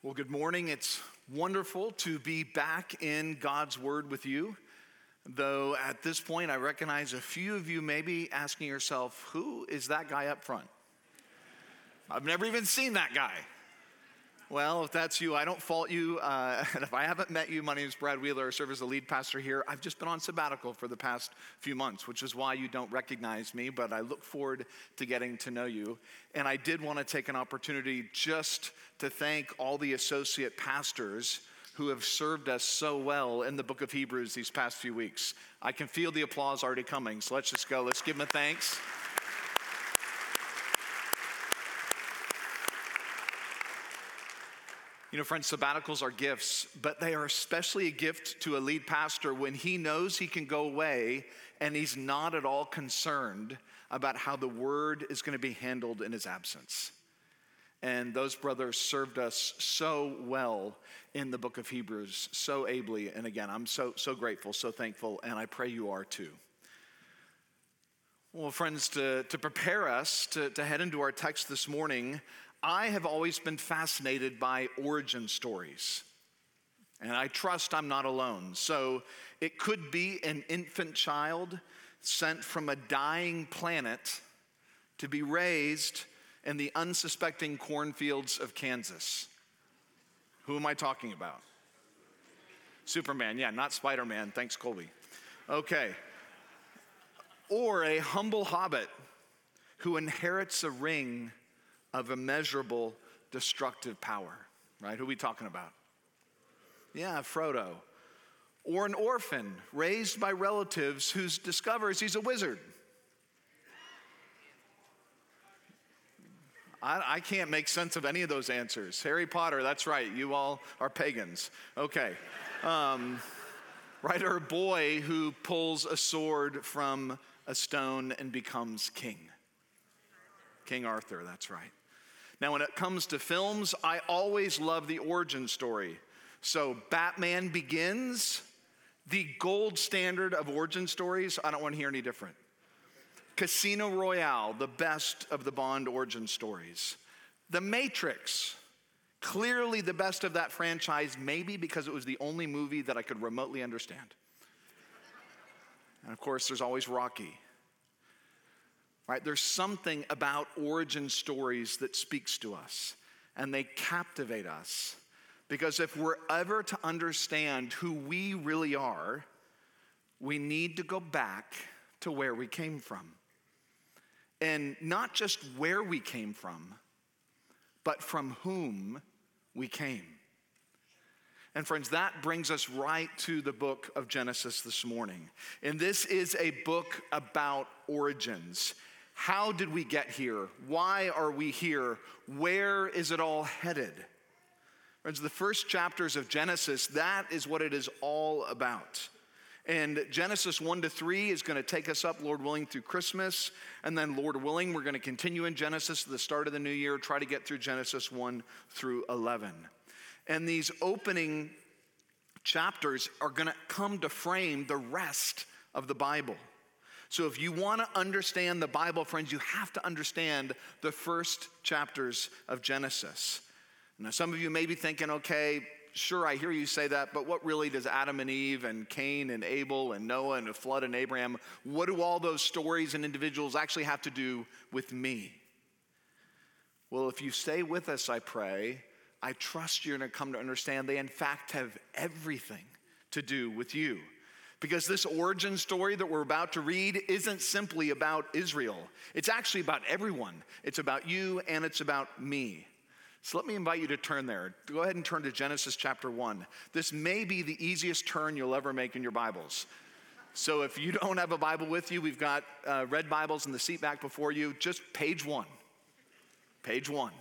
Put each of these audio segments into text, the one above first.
Well, good morning. It's wonderful to be back in God's Word with you. Though at this point, I recognize a few of you may be asking yourself, who is that guy up front? I've never even seen that guy. Well, if that's you, I don't fault you. And if I haven't met you, my name is Brad Wheeler. I serve as the lead pastor here. I've just been on sabbatical for the past few months, which is why you don't recognize me, but I look forward to getting to know you. And I did want to take an opportunity just to thank all the associate pastors who have served us so well in the book of Hebrews these past few weeks. I can feel the applause already coming, so let's just go. Let's give them a thanks. You know, friends, sabbaticals are gifts, but they are especially a gift to a lead pastor when he knows he can go away and he's not at all concerned about how the word is going to be handled in his absence. And those brothers served us so well in the book of Hebrews, so ably. And again, I'm so grateful, so thankful, and I pray you are too. Well, friends, to prepare us to head into our text this morning, I have always been fascinated by origin stories. And I trust I'm not alone. So it could be an infant child sent from a dying planet to be raised in the unsuspecting cornfields of Kansas. Who am I talking about? Superman, yeah, not Spider-Man. Thanks, Colby. Okay. Or a humble hobbit who inherits a ring of immeasurable destructive power, right? Who are we talking about? Yeah, Frodo. Or an orphan raised by relatives who discovers he's a wizard. I can't make sense of any of those answers. Harry Potter, that's right. You all are pagans. Okay. Right, or a boy who pulls a sword from a stone and becomes king. King Arthur, that's right. Now, when it comes to films, I always love the origin story. So Batman Begins, the gold standard of origin stories. I don't want to hear any different. Casino Royale, the best of the Bond origin stories. The Matrix, clearly the best of that franchise, maybe because it was the only movie that I could remotely understand. And of course, there's always Rocky. Right? There's something about origin stories that speaks to us, and they captivate us. Because if we're ever to understand who we really are, we need to go back to where we came from. And not just where we came from, but from whom we came. And friends, that brings us right to the book of Genesis this morning. And this is a book about origins. How did we get here? Why are we here? Where is it all headed? Friends, the first chapters of Genesis, that is what it is all about. And Genesis 1-3 is going to take us up, Lord willing, through Christmas. And then, Lord willing, we're going to continue in Genesis at the start of the new year, try to get through Genesis 1-11. And these opening chapters are going to come to frame the rest of the Bible. So if you want to understand the Bible, friends, you have to understand the first chapters of Genesis. Now, some of you may be thinking, okay, sure, I hear you say that, but what really does Adam and Eve and Cain and Abel and Noah and the flood and Abraham, what do all those stories and individuals actually have to do with me? Well, if you stay with us, I pray, I trust you're going to come to understand they in fact have everything to do with you. Because this origin story that we're about to read isn't simply about Israel. It's actually about everyone. It's about you and it's about me. So let me invite you to turn there. Go ahead and turn to Genesis chapter 1. This may be the easiest turn you'll ever make in your Bibles. So if you don't have a Bible with you, we've got red Bibles in the seat back before you. Just page 1. Page 1.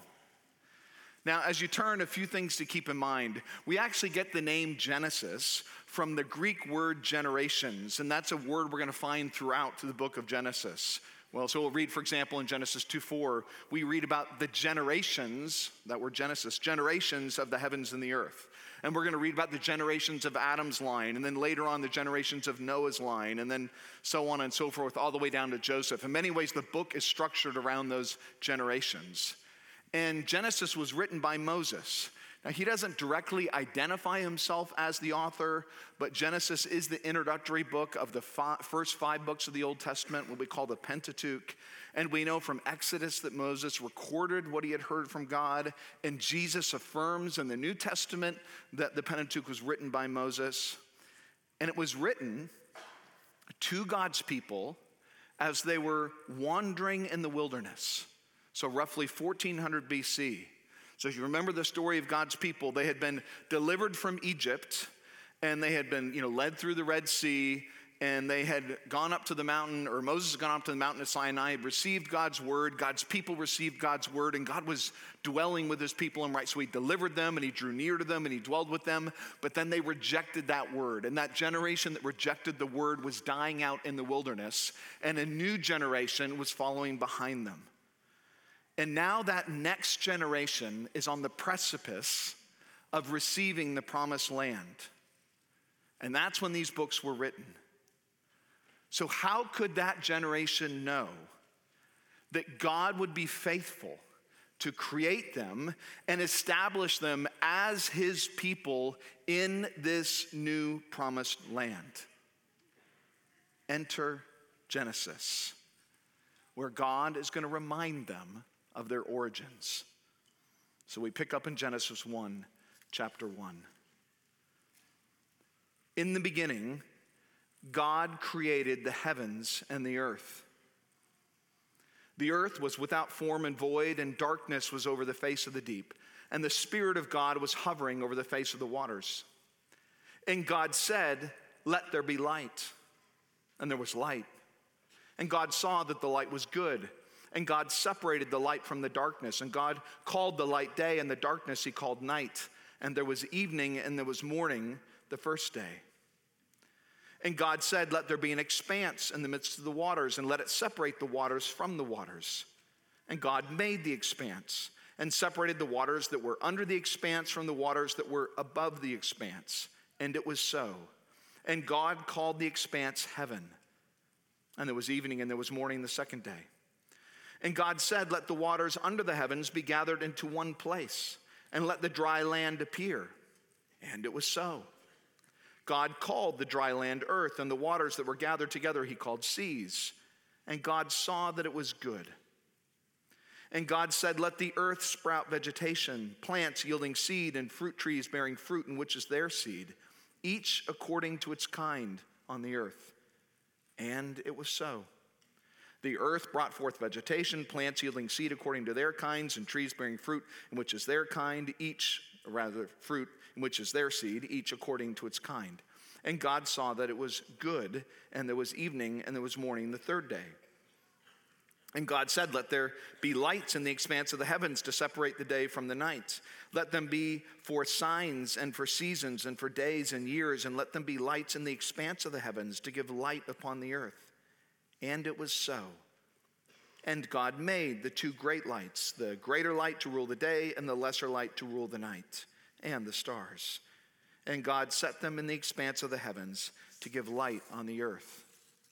Now, as you turn, a few things to keep in mind. We actually get the name Genesis from the Greek word generations, and that's a word we're going to find throughout the book of Genesis. Well, so we'll read, for example, in Genesis 2:4, we read about the generations, that word Genesis, generations of the heavens and the earth. And we're going to read about the generations of Adam's line, and then later on the generations of Noah's line, and then so on and so forth, all the way down to Joseph. In many ways, the book is structured around those generations. And Genesis was written by Moses. Now, he doesn't directly identify himself as the author, but Genesis is the introductory book of the first 5 books of the Old Testament, what we call the Pentateuch. And we know from Exodus that Moses recorded what he had heard from God, and Jesus affirms in the New Testament that the Pentateuch was written by Moses. And it was written to God's people as they were wandering in the wilderness. So roughly 1400 BC. So if you remember the story of God's people, they had been delivered from Egypt, and they had been, led through the Red Sea, and they had gone up to the mountain, or Moses had gone up to the mountain of Sinai, received God's word, God's people received God's word, and God was dwelling with his people, and so he delivered them, and he drew near to them, and he dwelled with them, but then they rejected that word, and that generation that rejected the word was dying out in the wilderness, and a new generation was following behind them. And now that next generation is on the precipice of receiving the promised land. And that's when these books were written. So how could that generation know that God would be faithful to create them and establish them as his people in this new promised land? Enter Genesis, where God is going to remind them of their origins. So we pick up in Genesis 1, chapter 1. In the beginning, God created the heavens and the earth. The earth was without form and void, and darkness was over the face of the deep. And the Spirit of God was hovering over the face of the waters. And God said, "Let there be light." And there was light. And God saw that the light was good. And God separated the light from the darkness. And God called the light day, and the darkness he called night. And there was evening, and there was morning the first day. And God said, "Let there be an expanse in the midst of the waters, and let it separate the waters from the waters." And God made the expanse, and separated the waters that were under the expanse from the waters that were above the expanse. And it was so. And God called the expanse heaven. And there was evening, and there was morning the second day. And God said, "Let the waters under the heavens be gathered into one place, and let the dry land appear." And it was so. God called the dry land earth, and the waters that were gathered together he called seas. And God saw that it was good. And God said, "Let the earth sprout vegetation, plants yielding seed, and fruit trees bearing fruit in which is their seed, each according to its kind on the earth." And it was so. The earth brought forth vegetation, plants yielding seed according to their kinds, and trees bearing fruit in which is their kind, fruit in which is their seed, each according to its kind. And God saw that it was good, and there was evening, and there was morning the third day. And God said, "Let there be lights in the expanse of the heavens to separate the day from the night. Let them be for signs and for seasons and for days and years, and let them be lights in the expanse of the heavens to give light upon the earth." And it was so. And God made the 2 great lights, the greater light to rule the day, and the lesser light to rule the night, and the stars. And God set them in the expanse of the heavens to give light on the earth,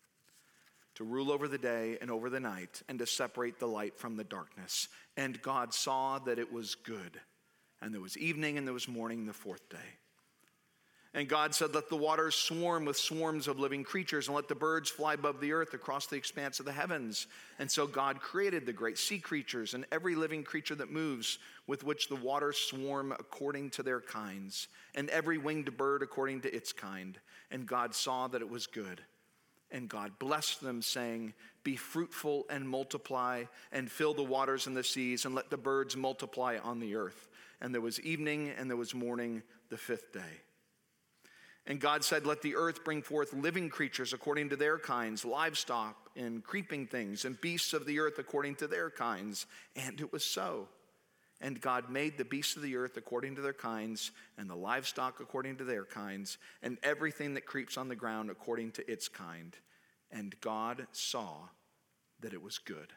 to rule over the day and over the night, and to separate the light from the darkness. And God saw that it was good. And there was evening, and there was morning the 4th day. And God said, "Let the waters swarm with swarms of living creatures, and let the birds fly above the earth across the expanse of the heavens." And so God created the great sea creatures and every living creature that moves, with which the waters swarm according to their kinds, and every winged bird according to its kind. And God saw that it was good. And God blessed them, saying, "Be fruitful and multiply, and fill the waters and the seas, and let the birds multiply on the earth." And there was evening, and there was morning the 5th day. And God said, "Let the earth bring forth living creatures according to their kinds, livestock and creeping things, and beasts of the earth according to their kinds." And it was so. And God made the beasts of the earth according to their kinds, and the livestock according to their kinds, and everything that creeps on the ground according to its kind. And God saw that it was good.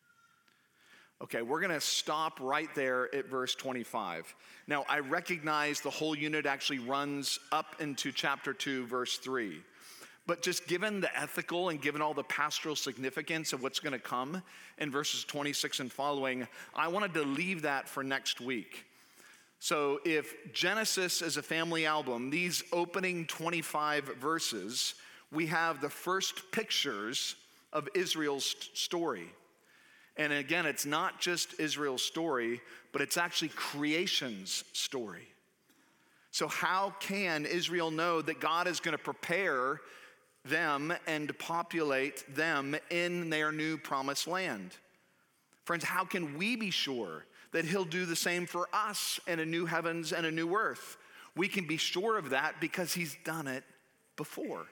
Okay, we're going to stop right there at verse 25. Now, I recognize the whole unit actually runs up into chapter 2, verse 3. But just given the ethical and given all the pastoral significance of what's going to come in verses 26 and following, I wanted to leave that for next week. So if Genesis is a family album, these opening 25 verses, we have the first pictures of Israel's story. And again, it's not just Israel's story, but it's actually creation's story. So how can Israel know that God is going to prepare them and populate them in their new promised land? Friends, how can we be sure that he'll do the same for us in a new heavens and a new earth? We can be sure of that because he's done it before.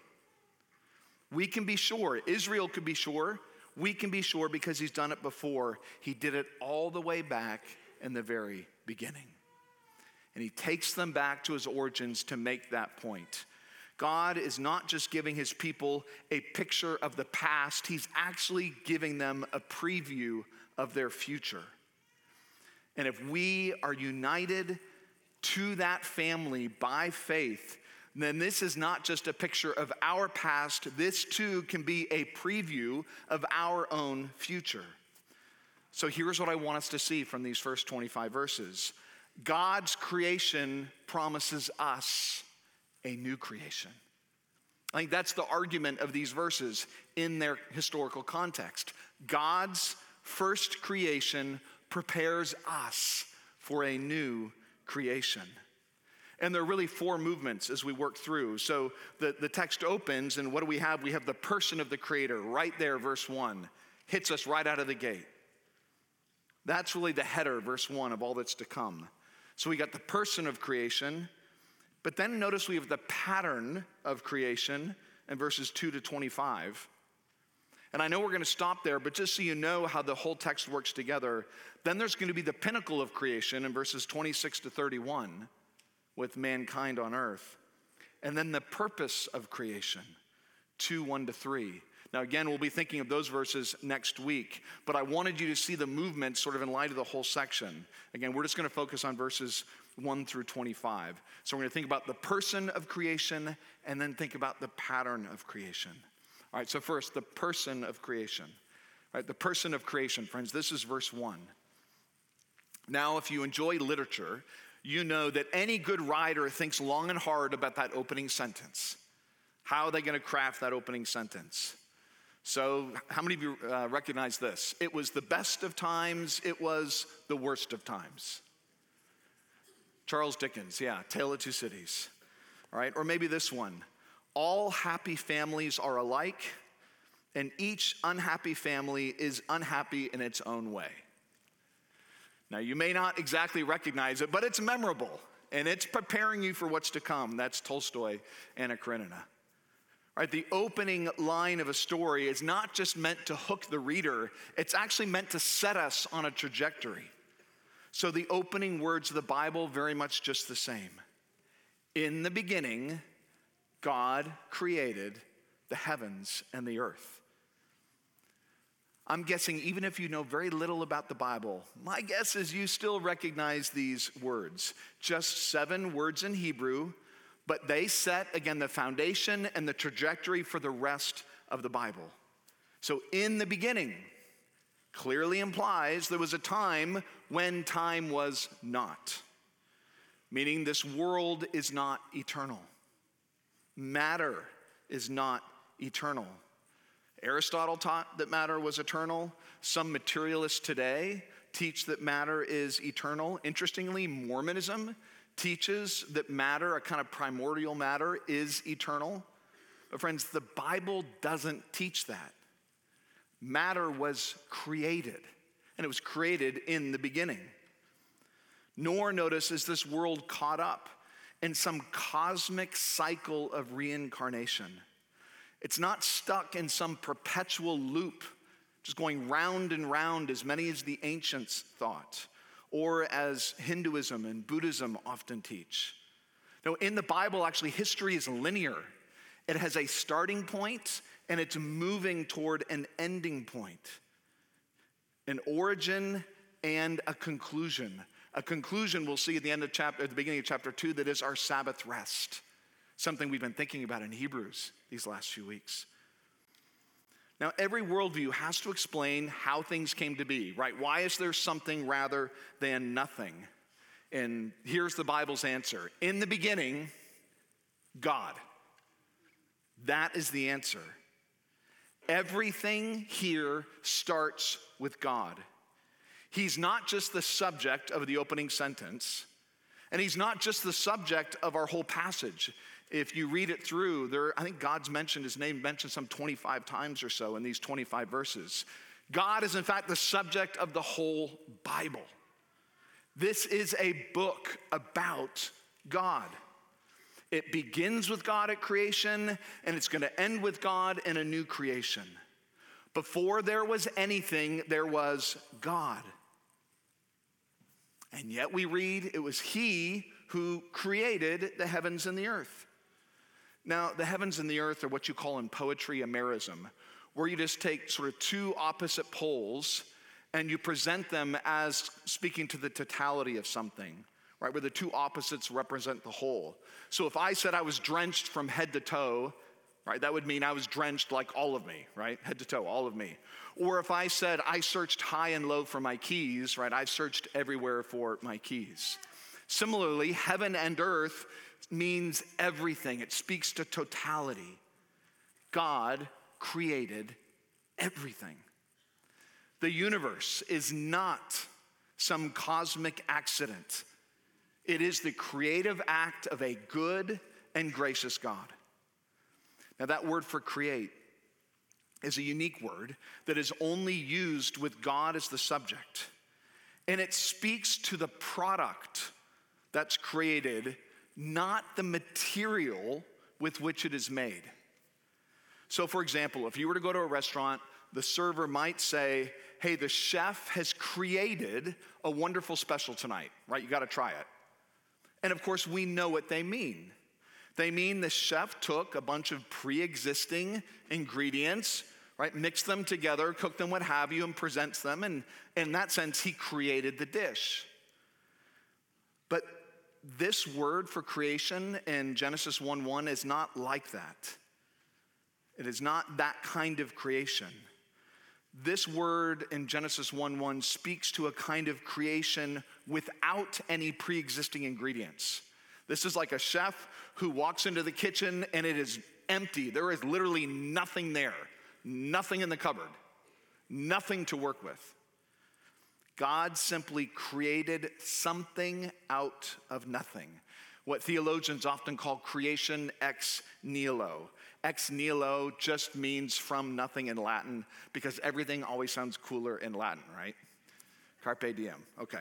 We can be sure. Israel could be sure. We can be sure because he's done it before. He did it all the way back in the very beginning. And he takes them back to his origins to make that point. God is not just giving his people a picture of the past, he's actually giving them a preview of their future. And if we are united to that family by faith, then this is not just a picture of our past. This too can be a preview of our own future. So here's what I want us to see from these first 25 verses. God's creation promises us a new creation. I think that's the argument of these verses in their historical context. God's first creation prepares us for a new creation. And there are really four movements as we work through. So the text opens, and what do we have? We have the person of the Creator right there, verse 1. Hits us right out of the gate. That's really the header, verse 1, of all that's to come. So we got the person of creation, but then notice we have the pattern of creation in verses 2 to 25. And I know we're going to stop there, but just so you know how the whole text works together, then there's going to be the pinnacle of creation in verses 26 to 31 with mankind on earth. And then the purpose of creation, 1 to 3. Now again, we'll be thinking of those verses next week, but I wanted you to see the movement sort of in light of the whole section. Again, we're just going to focus on verses 1 through 25. So we're going to think about the person of creation and then think about the pattern of creation. All right, so first, the person of creation. All right, the person of creation, friends, this is verse 1. Now, if you enjoy literature, you know that any good writer thinks long and hard about that opening sentence. How are they going to craft that opening sentence? So how many of you recognize this? It was the best of times, it was the worst of times. Charles Dickens, yeah, Tale of Two Cities. All right, or maybe this one. All happy families are alike, and each unhappy family is unhappy in its own way. Now, you may not exactly recognize it, but it's memorable, and it's preparing you for what's to come. That's Tolstoy, Anna Karenina. Right, the opening line of a story is not just meant to hook the reader, it's actually meant to set us on a trajectory. So the opening words of the Bible, very much just the same. In the beginning, God created the heavens and the earth. I'm guessing even if you know very little about the Bible, my guess is you still recognize these words. Just 7 words in Hebrew, but they set, again, the foundation and the trajectory for the rest of the Bible. So in the beginning clearly implies there was a time when time was not, meaning this world is not eternal. Matter is not eternal. Aristotle taught that matter was eternal. Some materialists today teach that matter is eternal. Interestingly, Mormonism teaches that matter, a kind of primordial matter, is eternal. But friends, the Bible doesn't teach that. Matter was created, and it was created in the beginning. Nor, notice, is this world caught up in some cosmic cycle of reincarnation. It's not stuck in some perpetual loop, just going round and round as many as the ancients thought, or as Hinduism and Buddhism often teach. No, in the Bible, actually, history is linear. It has a starting point, and it's moving toward an ending point. An origin and a conclusion. A conclusion we'll see at the beginning of chapter 2 that is our Sabbath rest. Something we've been thinking about in Hebrews these last few weeks. Now, every worldview has to explain how things came to be, right? Why is there something rather than nothing? And here's the Bible's answer. In the beginning, God. That is the answer. Everything here starts with God. He's not just the subject of the opening sentence, and he's not just the subject of our whole passage. If you read it through, I think God's mentioned, his name mentioned some 25 times or so in these 25 verses. God is in fact the subject of the whole Bible. This is a book about God. It begins with God at creation, and it's going to end with God in a new creation. Before there was anything, there was God. And yet we read it was he who created the heavens and the earth. Now, the heavens and the earth are what you call in poetry a merism, where you just take sort of two opposite poles and you present them as speaking to the totality of something, right? Where the two opposites represent the whole. So if I said I was drenched from head to toe, right, that would mean I was drenched like all of me, right? Head to toe, all of me. Or if I said I searched high and low for my keys, right? I've searched everywhere for my keys. Similarly, heaven and earth means everything. It speaks to totality. God created everything. The universe is not some cosmic accident. It is the creative act of a good and gracious God. Now, that word for create is a unique word that is only used with God as the subject. And it speaks to the product that's created, not the material with which it is made. So, for example, if you were to go to a restaurant, the server might say, hey, the chef has created a wonderful special tonight, right? You got to try it. And of course, we know what they mean. They mean the chef took a bunch of pre-existing ingredients, right, mixed them together, cooked them, what have you, and presents them. And in that sense, he created the dish. But this word for creation in Genesis 1:1 is not like that. It is not that kind of creation. This word in Genesis 1:1 speaks to a kind of creation without any pre-existing ingredients. This is like a chef who walks into the kitchen and it is empty. There is literally nothing there, nothing in the cupboard, nothing to work with. God simply created something out of nothing. What theologians often call creation ex nihilo. Ex nihilo just means from nothing in Latin, because everything always sounds cooler in Latin, right? Carpe diem, okay.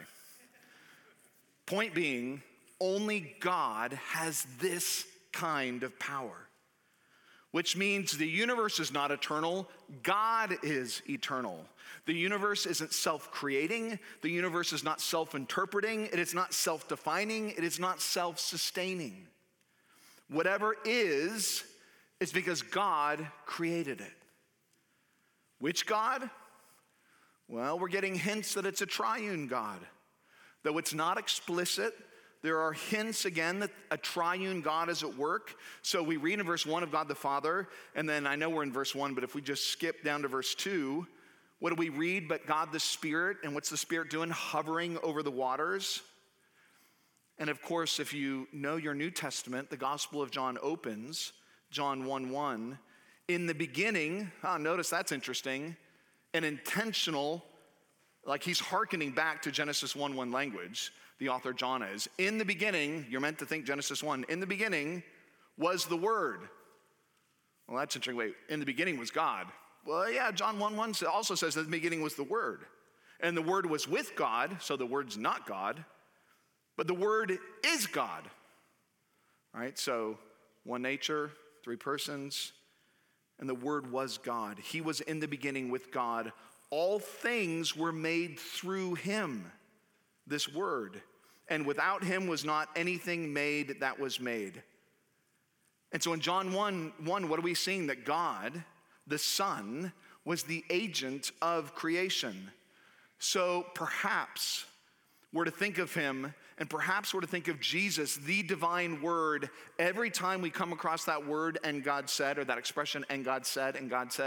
Point being, only God has this kind of power, which means the universe is not eternal, God is eternal. The universe isn't self-creating, the universe is not self-interpreting, it is not self-defining, it is not self-sustaining. Whatever is because God created it. Which God? Well, we're getting hints that it's a triune God. Though it's not explicit, there are hints again that a triune God is at work. So we read in verse 1 of God the Father, and then I know we're in verse 1, but if we just skip down to verse 2, what do we read but God the Spirit? And what's the Spirit doing? Hovering over the waters. And of course, if you know your New Testament, the Gospel of John opens, John 1:1, in the beginning, notice that's interesting, an intentional, like he's hearkening back to Genesis 1:1 language, the author John is. In the beginning, you're meant to think Genesis 1, in the beginning was the Word. Well, that's interesting. Wait, in the beginning was God. Well, yeah, John 1:1 also says that in the beginning was the Word. And the Word was with God, so the Word's not God, but the Word is God. All right, so one nature, three persons, and the Word was God. He was in the beginning with God. All things were made through him, this Word. And without him was not anything made that was made. And so in John 1:1, what are we seeing? That God, the Son, was the agent of creation. So perhaps we're to think of him, and perhaps we're to think of Jesus, the divine Word, every time we come across that word, and God said, or that expression, and God said,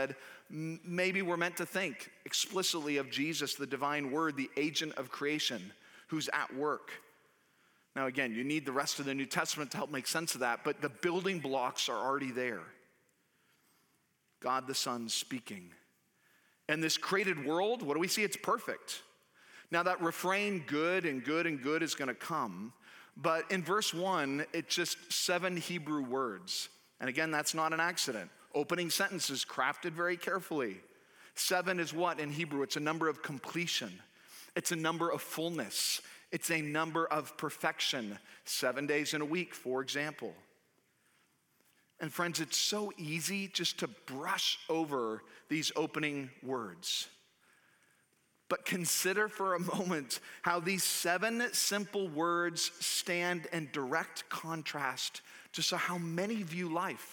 maybe we're meant to think explicitly of Jesus, the divine Word, the agent of creation, who's at work. Now again, you need the rest of the New Testament to help make sense of that, but the building blocks are already there. God the Son speaking. And this created world, what do we see? It's perfect. Now that refrain, good and good and good, is going to come. But in verse 1, it's just 7 Hebrew words. And again, that's not an accident. Opening sentences crafted very carefully. 7 is what in Hebrew? It's a number of completion. It's a number of fullness. It's a number of perfection. 7 days in a week, for example. And friends, it's so easy just to brush over these opening words. But consider for a moment how these 7 simple words stand in direct contrast to how many view life.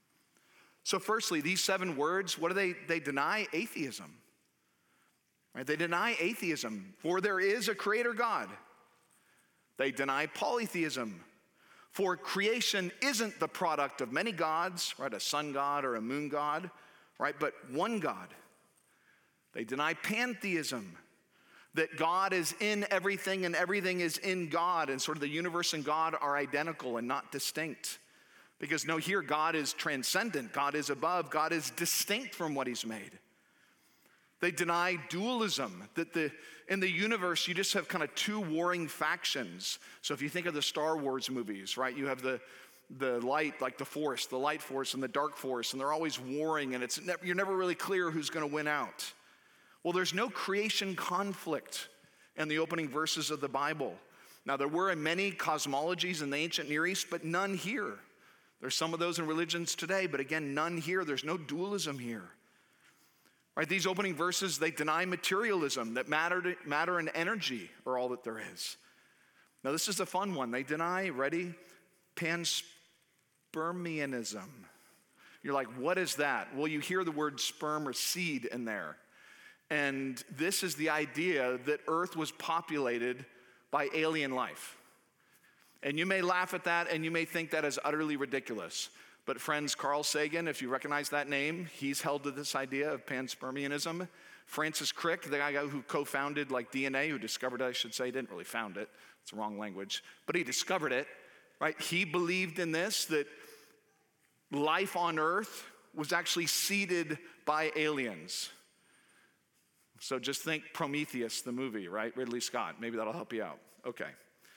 So firstly, these 7 words, what do they deny? Atheism. Right? They deny atheism, for there is a creator God. They deny polytheism, for creation isn't the product of many gods, right? A sun god or a moon god, right? But one God. They deny pantheism, that God is in everything and everything is in God, and sort of the universe and God are identical and not distinct. Because no, here God is transcendent, God is above, God is distinct from what he's made. They deny dualism, that in the universe you just have kind of 2 warring factions. So if you think of the Star Wars movies, right, you have the light, like the force, the light force and the dark force, and they're always warring, and you're never really clear who's going to win out. Well, there's no creation conflict in the opening verses of the Bible. Now, there were in many cosmologies in the ancient Near East, but none here. There's some of those in religions today, but again, none here. There's no dualism here. Right, these opening verses, they deny materialism, that matter and energy are all that there is. Now, this is a fun one. They deny, ready, panspermianism. You're like, what is that? Well, you hear the word sperm or seed in there. And this is the idea that Earth was populated by alien life. And you may laugh at that and you may think that is utterly ridiculous. But friends, Carl Sagan, if you recognize that name, he's held to this idea of panspermianism. Francis Crick, the guy who co-founded DNA, who discovered it, I should say, didn't really found it. It's the wrong language. But he discovered it, right? He believed in this, that life on Earth was actually seeded by aliens. So just think Prometheus, the movie, right? Ridley Scott. Maybe that'll help you out. Okay.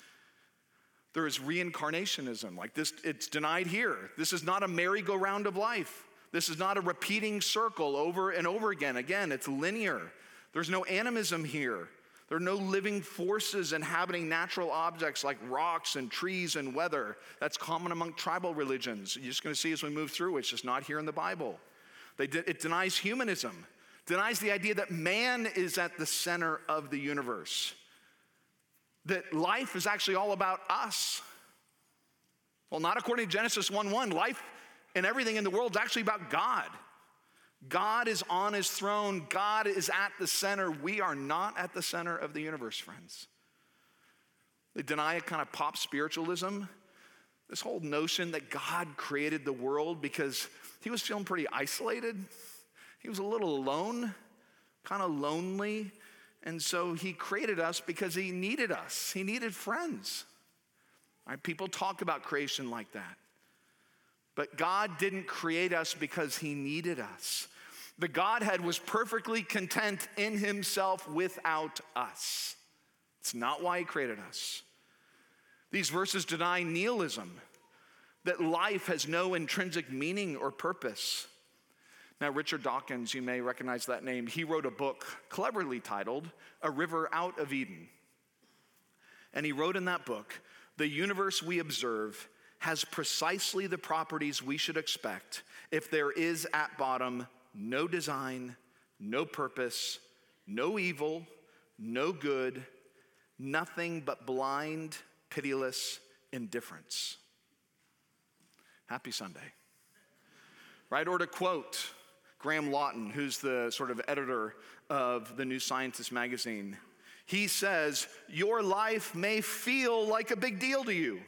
There is reincarnationism, like this, it's denied here. This is not a merry-go-round of life. This is not a repeating circle over and over again. Again, it's linear. There's no animism here. There are no living forces inhabiting natural objects like rocks and trees and weather. That's common among tribal religions. You're just going to see as we move through, it's just not here in the Bible. It denies humanism, denies the idea that man is at the center of the universe. That life is actually all about us. Well, not according to Genesis 1:1. Life and everything in the world is actually about God. God is on his throne. God is at the center. We are not at the center of the universe, friends. They deny a kind of pop spiritualism. This whole notion that God created the world because he was feeling pretty isolated. He was a little alone, kind of lonely. And so he created us because he needed us. He needed friends. Right? People talk about creation like that. But God didn't create us because he needed us. The Godhead was perfectly content in himself without us. It's not why he created us. These verses deny nihilism, that life has no intrinsic meaning or purpose. Now, Richard Dawkins, you may recognize that name. He wrote a book cleverly titled A River Out of Eden. And he wrote in that book, the universe we observe has precisely the properties we should expect if there is at bottom no design, no purpose, no evil, no good, nothing but blind, pitiless indifference. Happy Sunday. Right? Or to quote Graham Lawton, who's the sort of editor of the New Scientist magazine, he says, your life may feel like a big deal to you,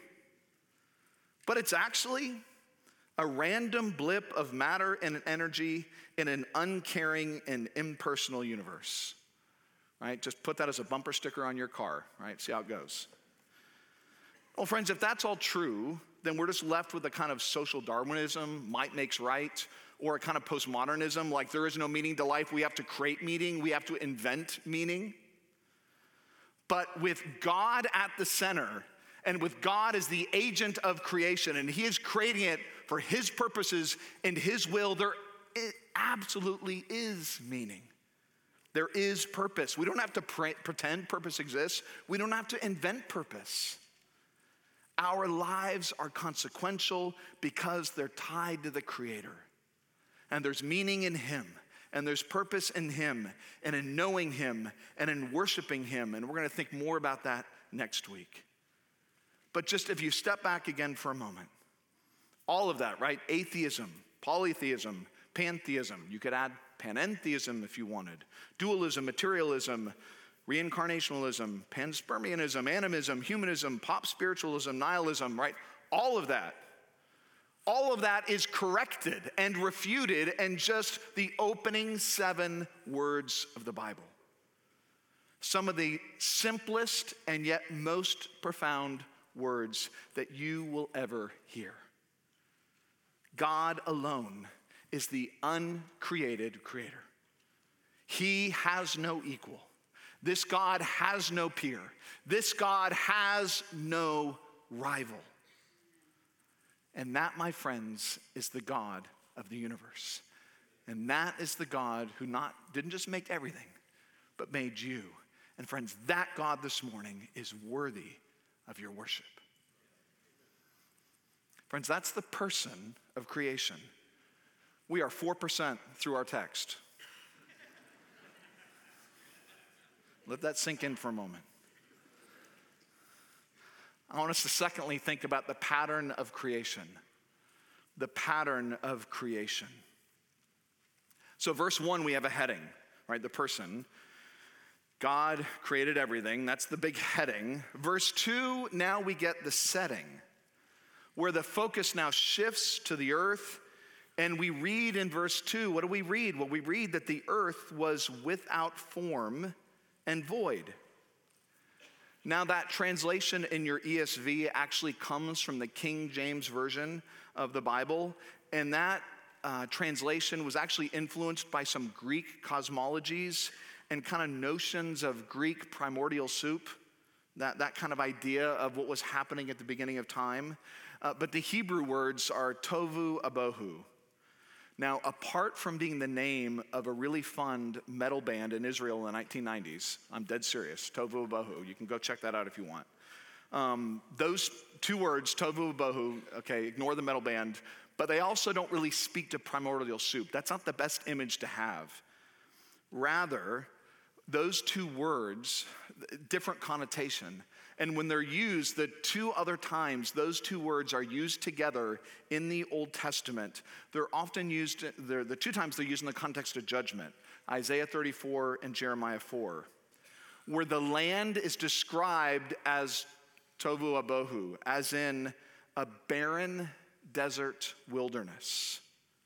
but it's actually a random blip of matter and energy in an uncaring and impersonal universe. Right? Just put that as a bumper sticker on your car, right? See how it goes. Well, friends, if that's all true, then we're just left with a kind of social Darwinism, might makes right, or a kind of postmodernism, like there is no meaning to life, we have to create meaning, we have to invent meaning. But with God at the center, and with God as the agent of creation, and he is creating it for his purposes and his will, there absolutely is meaning. There is purpose. We don't have to pretend purpose exists. We don't have to invent purpose. Our lives are consequential because they're tied to the Creator. And there's meaning in him, and there's purpose in him, and in knowing him, and in worshiping him. And we're going to think more about that next week. But just if you step back again for a moment, all of that, right? Atheism, polytheism, pantheism. You could add panentheism if you wanted. Dualism, materialism, reincarnationalism, panspermianism, animism, humanism, pop spiritualism, nihilism, right? All of that is corrected and refuted in just the opening 7 words of the Bible. Some of the simplest and yet most profound words that you will ever hear. God alone is the uncreated creator. He has no equal. This God has no peer. This God has no rival. And that, my friends, is the God of the universe. And that is the God who didn't just make everything, but made you. And friends, that God this morning is worthy of your worship. Friends, that's the person of creation. We are 4% through our text. Let that sink in for a moment. I want us to secondly think about the pattern of creation. The pattern of creation. So verse 1, we have a heading, right? The person. God created everything. That's the big heading. Verse 2, now we get the setting, where the focus now shifts to the earth. And we read in verse 2, what do we read? Well, we read that the earth was without form and void. Now that translation in your ESV actually comes from the King James Version of the Bible, and that translation was actually influenced by some Greek cosmologies and kind of notions of Greek primordial soup, that kind of idea of what was happening at the beginning of time. But the Hebrew words are tohu abohu. Now, apart from being the name of a really fun metal band in Israel in the 1990s, I'm dead serious, tohu abohu. You can go check that out if you want. Those 2 words, tohu abohu, okay, ignore the metal band, but they also don't really speak to primordial soup. That's not the best image to have. Rather, those 2 words, different connotation. And when they're used, the 2 other times those 2 words are used together in the Old Testament, they're often used, the 2 times they're used in the context of judgment, Isaiah 34 and Jeremiah 4, where the land is described as tohu abohu, as in a barren desert wilderness,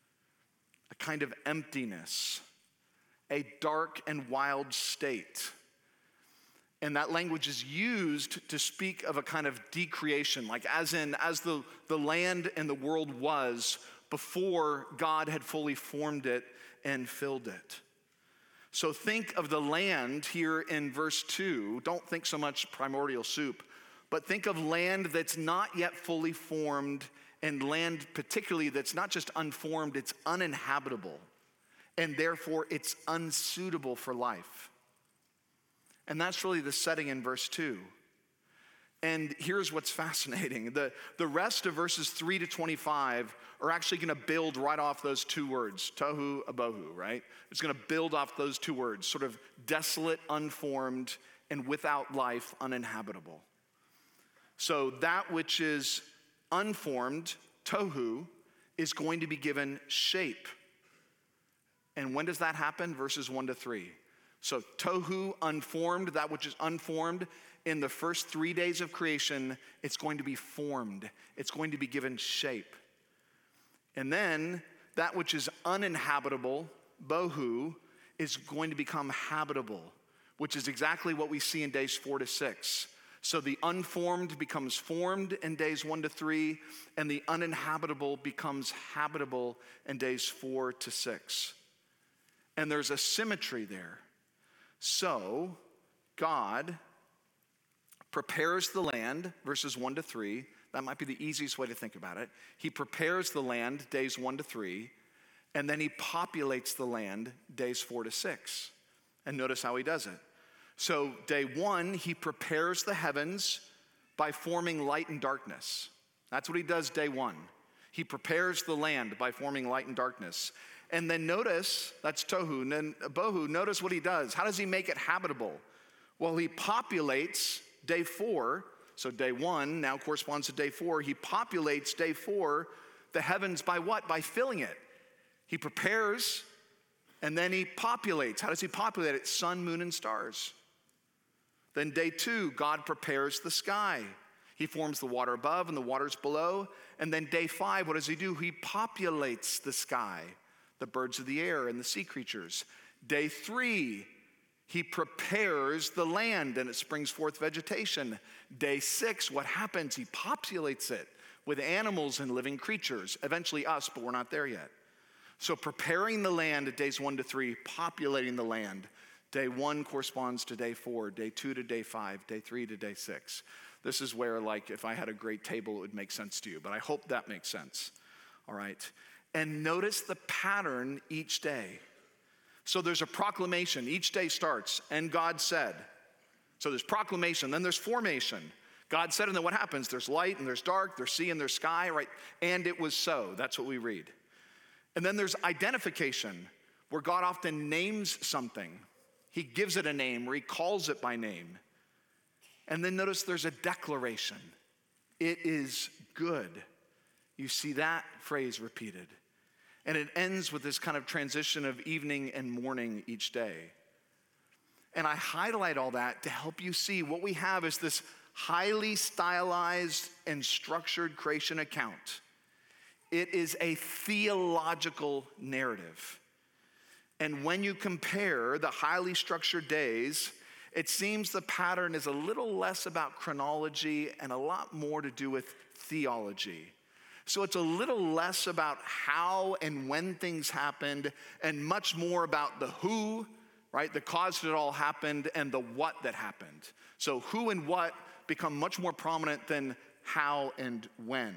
a kind of emptiness, a dark and wild state. And that language is used to speak of a kind of decreation, like as the land and the world was before God had fully formed it and filled it. So think of the land here in verse 2. Don't think so much primordial soup, but think of land that's not yet fully formed, and land particularly that's not just unformed, it's uninhabitable, and therefore it's unsuitable for life. And that's really the setting in verse 2. And here's what's fascinating. The rest of verses 3 to 25 are actually going to build right off those 2 words, tohu abohu, right? It's going to build off those 2 words, sort of desolate, unformed, and without life, uninhabitable. So that which is unformed, tohu, is going to be given shape. And when does that happen? Verses 1 to 3. So tohu, unformed, that which is unformed, in the first 3 days of creation, it's going to be formed. It's going to be given shape. And then that which is uninhabitable, bohu, is going to become habitable, which is exactly what we see in days 4 to 6. So the unformed becomes formed in days 1 to 3, and the uninhabitable becomes habitable in days 4 to 6. And there's a symmetry there. So God prepares the land, verses 1 to 3. That might be the easiest way to think about it. He prepares the land, days 1 to 3, and then he populates the land, days 4 to 6. And notice how he does it. So day 1, he prepares the heavens by forming light and darkness. That's what he does day 1. He prepares the land by forming light and darkness. And then notice, that's tohu, and then bohu, notice what he does. How does he make it habitable? Well, he populates day 4. So day 1 now corresponds to day 4. He populates day 4, the heavens by what? By filling it. He prepares, and then he populates. How does he populate it? Sun, moon, and stars. Then day 2, God prepares the sky. He forms the water above and the waters below. And then day 5, what does he do? He populates the sky, the birds of the air and the sea creatures. Day 3, he prepares the land and it springs forth vegetation. Day 6, what happens? He populates it with animals and living creatures. Eventually us, but we're not there yet. So preparing the land at days 1 to 3, populating the land. Day 1 corresponds to day 4, day 2 to day 5, day 3 to day 6. This is where, like, if I had a great table, it would make sense to you, but I hope that makes sense. All right. And notice the pattern each day. So there's a proclamation. Each day starts, and God said. So there's proclamation, then there's formation. God said, and then what happens? There's light, and there's dark, there's sea, and there's sky, right? And it was so. That's what we read. And then there's identification, where God often names something. He gives it a name, or he calls it by name. And then notice there's a declaration. It is good. You see that phrase repeated. And it ends with this kind of transition of evening and morning each day. And I highlight all that to help you see what we have is this highly stylized and structured creation account. It is a theological narrative. And when you compare the highly structured days, it seems the pattern is a little less about chronology and a lot more to do with theology. So it's a little less about how and when things happened and much more about the who, right, the cause that it all happened, and the what that happened. So who and what become much more prominent than how and when.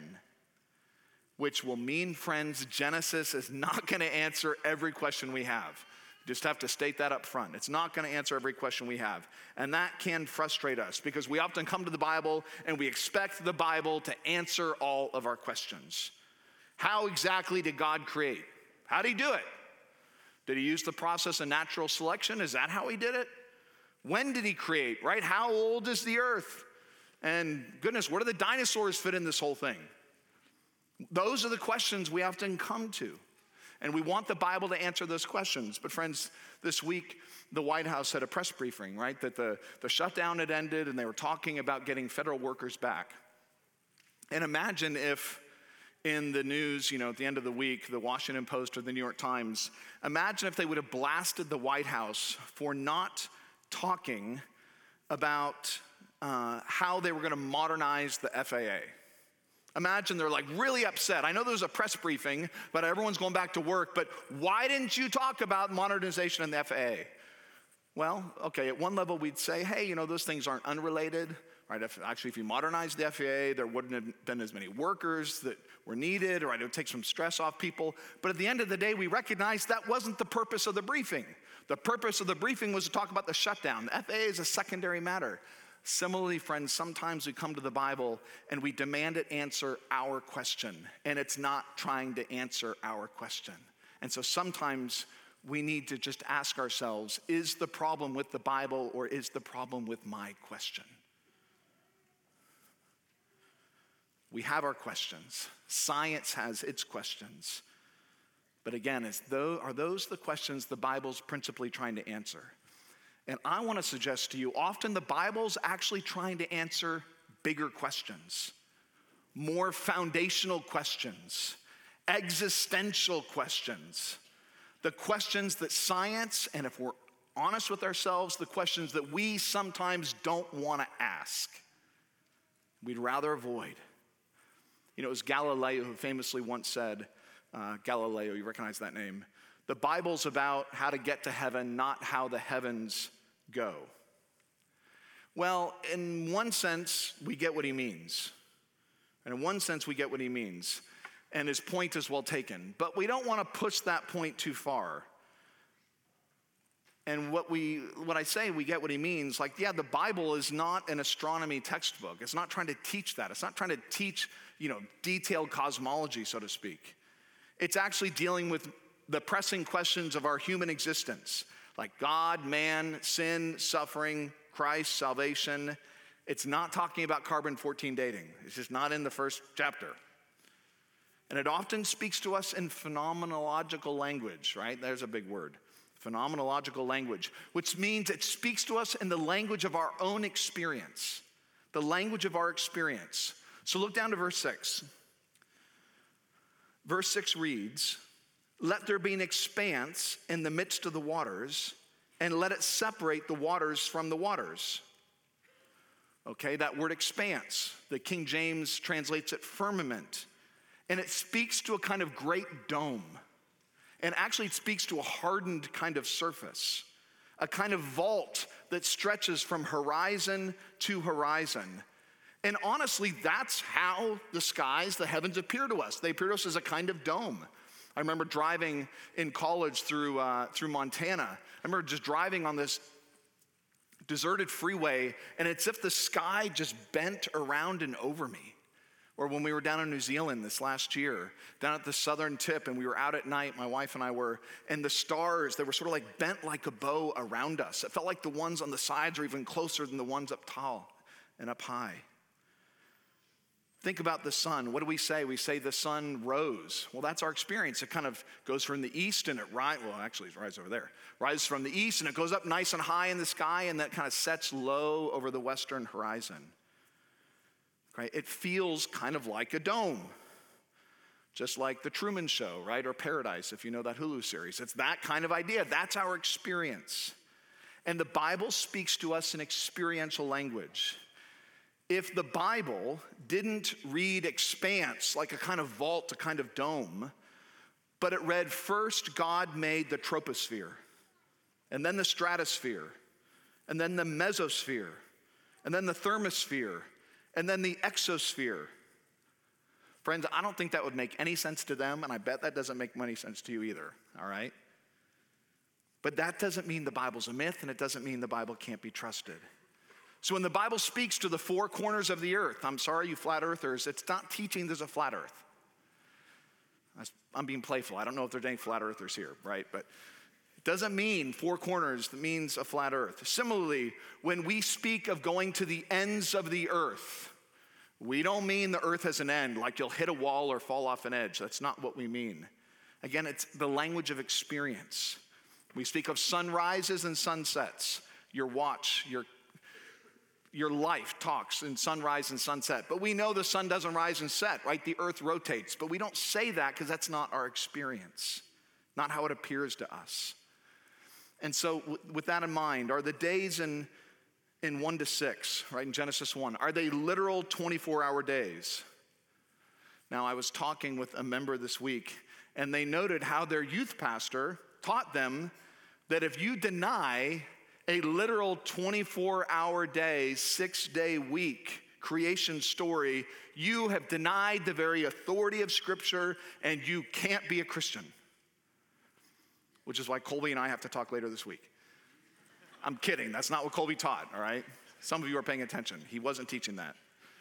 Which will mean, friends, Genesis is not going to answer every question we have. You just have to state that up front. It's not going to answer every question we have. And that can frustrate us because we often come to the Bible and we expect the Bible to answer all of our questions. How exactly did God create? How did he do it? Did he use the process of natural selection? Is that how he did it? When did he create, right? How old is the earth? And goodness, where do the dinosaurs fit in this whole thing? Those are the questions we often come to. And we want the Bible to answer those questions. But friends, this week, the White House had a press briefing, right? That the shutdown had ended and they were talking about getting federal workers back. And imagine if in the news, at the end of the week, the Washington Post or the New York Times, imagine if they would have blasted the White House for not talking about how they were going to modernize the FAA. Imagine they're like really upset. I know there was a press briefing, but everyone's going back to work. But why didn't you talk about modernization in the FAA? Well, okay, at one level we'd say, hey, those things aren't unrelated, right? If you modernize the FAA, there wouldn't have been as many workers that were needed, right? It would take some stress off people. But at the end of the day, we recognize that wasn't the purpose of the briefing. The purpose of the briefing was to talk about the shutdown. The FAA is a secondary matter. Similarly, friends, sometimes we come to the Bible and we demand it answer our question, and it's not trying to answer our question. And so sometimes we need to just ask ourselves, is the problem with the Bible or is the problem with my question? We have our questions. Science has its questions. But again, are those the questions the Bible's principally trying to answer? And I want to suggest to you, often the Bible's actually trying to answer bigger questions, more foundational questions, existential questions, the questions that science, and if we're honest with ourselves, the questions that we sometimes don't want to ask. we'd rather avoid. You know, it was Galileo who famously once said, Galileo, you recognize that name, the Bible's about how to get to heaven, not how the heavens go. Well, in one sense, we get what he means. And in one sense, we get what he means. And his point is well taken. But we don't want to push that point too far. And what I say, we get what he means, like, yeah, the Bible is not an astronomy textbook. It's not trying to teach that. It's not trying to teach, detailed cosmology, so to speak. It's actually dealing with the pressing questions of our human existence, like God, man, sin, suffering, Christ, salvation. It's not talking about carbon-14 dating. It's just not in the first chapter. And it often speaks to us in phenomenological language, right? There's a big word. Phenomenological language, which means it speaks to us in the language of our own experience. The language of our experience. So look down to verse 6. Verse 6 reads, "Let there be an expanse in the midst of the waters, and let it separate the waters from the waters." Okay, that word expanse, the King James translates it firmament. And it speaks to a kind of great dome. And actually it speaks to a hardened kind of surface, a kind of vault that stretches from horizon to horizon. And honestly, that's how the skies, the heavens appear to us. They appear to us as a kind of dome. I remember driving in college through Montana. I remember just driving on this deserted freeway, and it's as if the sky just bent around and over me. Or when we were down in New Zealand this last year, down at the southern tip, and we were out at night, my wife and I were, and the stars, they were sort of like bent like a bow around us. It felt like the ones on the sides were even closer than the ones up tall and up high. Think about the sun. What do we say? We say the sun rose. Well, that's our experience. It kind of goes from the east and it rises, well, actually it rises over there. Rises from the east and it goes up nice and high in the sky and that kind of sets low over the western horizon. Right? It feels kind of like a dome. Just like The Truman Show, right? Or Paradise, if you know that Hulu series. It's that kind of idea. That's our experience. And the Bible speaks to us in experiential language. If the Bible didn't read expanse like a kind of vault, a kind of dome, but it read first God made the troposphere, and then the stratosphere, and then the mesosphere, and then the thermosphere, and then the exosphere. Friends, I don't think that would make any sense to them, and I bet that doesn't make any sense to you either, all right? But that doesn't mean the Bible's a myth, and it doesn't mean the Bible can't be trusted. So when the Bible speaks to the four corners of the earth, I'm sorry, you flat earthers, it's not teaching there's a flat earth. I'm being playful. I don't know if there's any flat earthers here, right? But it doesn't mean four corners, it means a flat earth. Similarly, when we speak of going to the ends of the earth, we don't mean the earth has an end, like you'll hit a wall or fall off an edge. That's not what we mean. Again, it's the language of experience. We speak of sunrises and sunsets. Your watch, your life talks in sunrise and sunset. But we know the sun doesn't rise and set, right? The earth rotates. But we don't say that because that's not our experience, not how it appears to us. And so with that in mind, are the days in 1 to 6, right, in Genesis 1, are they literal 24-hour days? Now, I was talking with a member this week, and they noted how their youth pastor taught them that if you deny a literal 24-hour day, 6-day week creation story, you have denied the very authority of Scripture, and you can't be a Christian. Which is why Colby and I have to talk later this week. I'm kidding. That's not what Colby taught, all right? Some of you are paying attention. He wasn't teaching that.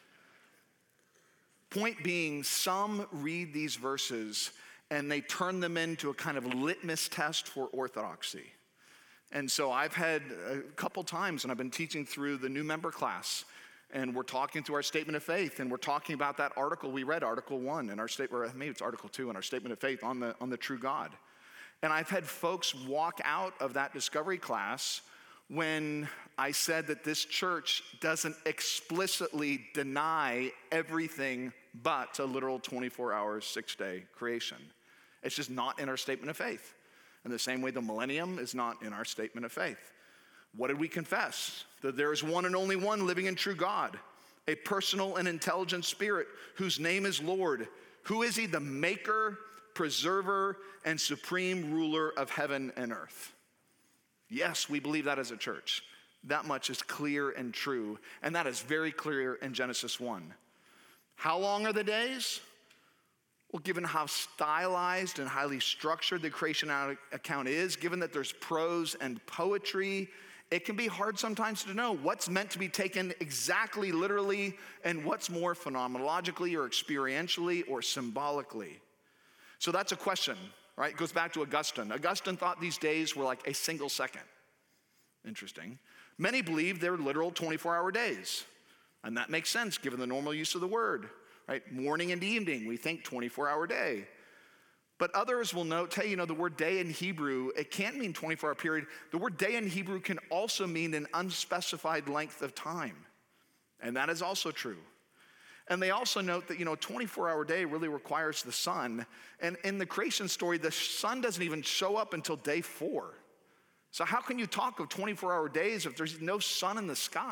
Point being, some read these verses and they turn them into a kind of litmus test for orthodoxy. And so I've had a couple times, and I've been teaching through the new member class, and we're talking through our statement of faith, and we're talking about that article we read, Article 1, in our statement, or maybe it's Article 2 in our statement of faith on the true God. And I've had folks walk out of that discovery class when I said that this church doesn't explicitly deny everything but a literal 24-hour, 6-day creation. It's just not in our statement of faith. In the same way the millennium is not in our statement of faith. What did we confess? That there is one and only one living and true God. a personal and intelligent spirit whose name is Lord. Who is he? The maker, preserver, and supreme ruler of heaven and earth. Yes, we believe that as a church. That much is clear and true, and that is very clear in Genesis 1. How long are the days? Well, given how stylized and highly structured the creation account is, given that there's prose and poetry, it can be hard sometimes to know what's meant to be taken exactly literally and what's more phenomenologically or experientially or symbolically. So that's a question, right? It goes back to Augustine. Augustine thought these days were like a single second. Interesting. Many believe they're literal 24-hour days. And that makes sense given the normal use of the word, right? Morning and evening, we think 24-hour day. But others will note, hey, the word day in Hebrew, it can't mean 24-hour period. The word day in Hebrew can also mean an unspecified length of time. And that is also true. And they also note that, 24-hour day really requires the sun. And in the creation story, the sun doesn't even show up until day 4. So how can you talk of 24-hour days if there's no sun in the sky?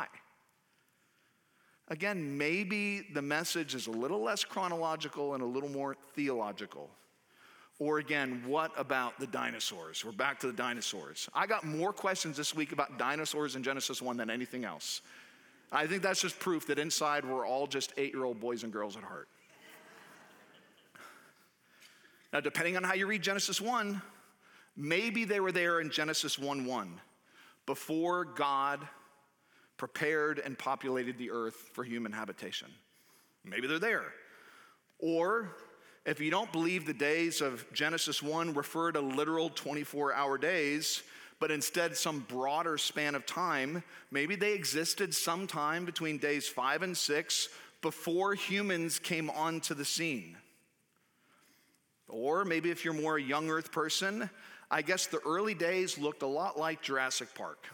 Again, maybe the message is a little less chronological and a little more theological. Or again, what about the dinosaurs? We're back to the dinosaurs. I got more questions this week about dinosaurs in Genesis 1 than anything else. I think that's just proof that inside we're all just 8-year-old boys and girls at heart. Now, depending on how you read Genesis 1, maybe they were there in Genesis 1:1, before God prepared and populated the earth for human habitation. Maybe they're there. Or if you don't believe the days of Genesis 1 refer to literal 24-hour days, but instead some broader span of time, maybe they existed sometime between days 5 and 6 before humans came onto the scene. Or maybe if you're more a young earth person, I guess the early days looked a lot like Jurassic Park.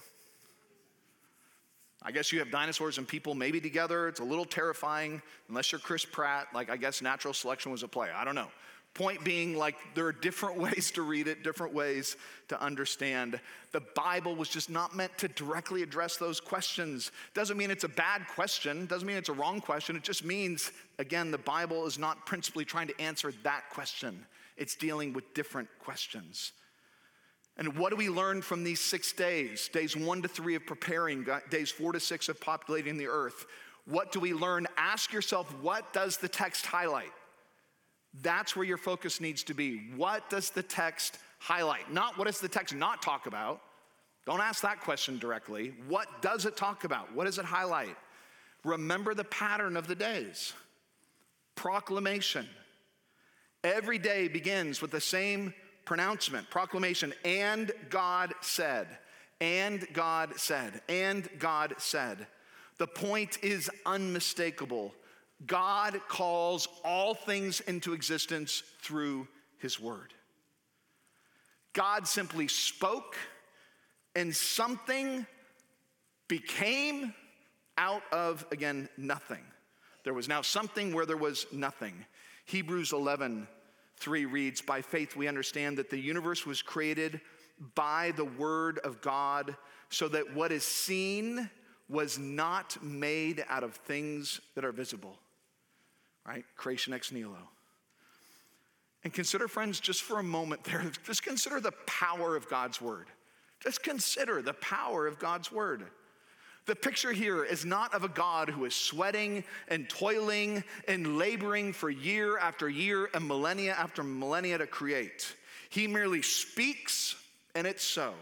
I guess you have dinosaurs and people maybe together. It's a little terrifying, unless you're Chris Pratt. I guess natural selection was a play. I don't know. Point being, there are different ways to read it, different ways to understand. The Bible was just not meant to directly address those questions. Doesn't mean it's a bad question. Doesn't mean it's a wrong question. It just means, again, the Bible is not principally trying to answer that question. It's dealing with different questions. And what do we learn from these 6 days? Days 1 to 3 of preparing, days 4 to 6 of populating the earth. What do we learn? Ask yourself, what does the text highlight? That's where your focus needs to be. What does the text highlight? Not what does the text not talk about? Don't ask that question directly. What does it talk about? What does it highlight? Remember the pattern of the days. Proclamation. Every day begins with the same pronouncement, proclamation, and God said, and God said, and God said. The point is unmistakable. God calls all things into existence through his word. God simply spoke and something became out of, again, nothing. There was now something where there was nothing. Hebrews 11:3 reads, by faith we understand that the universe was created by the word of God, so that what is seen was not made out of things that are visible. Right? Creation ex nihilo. And consider, friends, just for a moment there, just consider the power of God's word. Just consider the power of God's word. The picture here is not of a God who is sweating and toiling and laboring for year after year and millennia after millennia to create. He merely speaks, and it's so.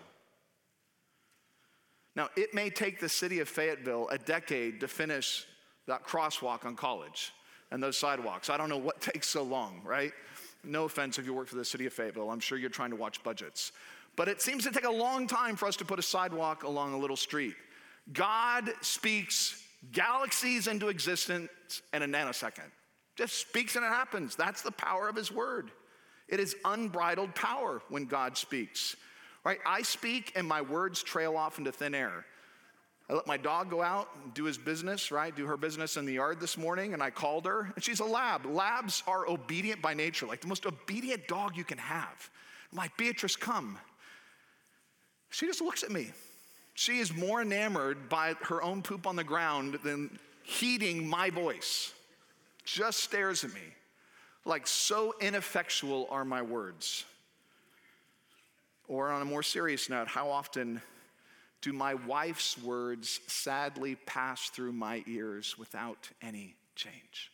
Now, it may take the city of Fayetteville a decade to finish that crosswalk on College and those sidewalks. I don't know what takes so long, right? No offense if you work for the city of Fayetteville. I'm sure you're trying to watch budgets. But it seems to take a long time for us to put a sidewalk along a little street. God speaks galaxies into existence in a nanosecond. Just speaks and it happens. That's the power of his word. It is unbridled power when God speaks. Right? I speak and my words trail off into thin air. I let my dog go out and do his business, right? Do her business in the yard this morning, and I called her, and she's a lab. Labs are obedient by nature, like the most obedient dog you can have. I'm like, Beatrice, come. She just looks at me. She is more enamored by her own poop on the ground than heeding my voice, just stares at me. Like, so ineffectual are my words. Or on a more serious note, how often do my wife's words sadly pass through my ears without any change?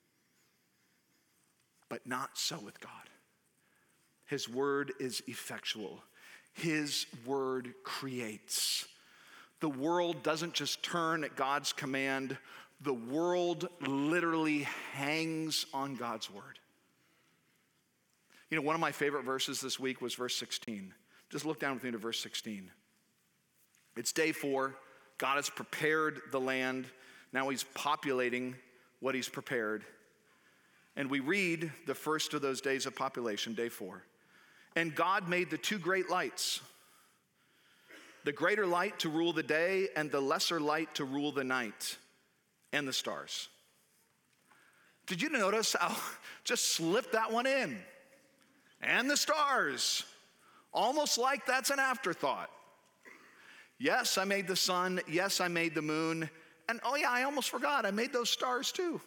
But not so with God. His word is effectual. His word creates. The world doesn't just turn at God's command. The world literally hangs on God's word. You know, one of my favorite verses this week was verse 16. Just look down with me to verse 16. It's day 4. God has prepared the land. Now he's populating what he's prepared. And we read the first of those days of population, day 4. And God made the 2 great lights, the greater light to rule the day and the lesser light to rule the night, and the stars. Did you notice how just slipped that one in? And the stars, almost like that's an afterthought. Yes, I made the sun. Yes, I made the moon. And oh yeah, I almost forgot, I made those stars too.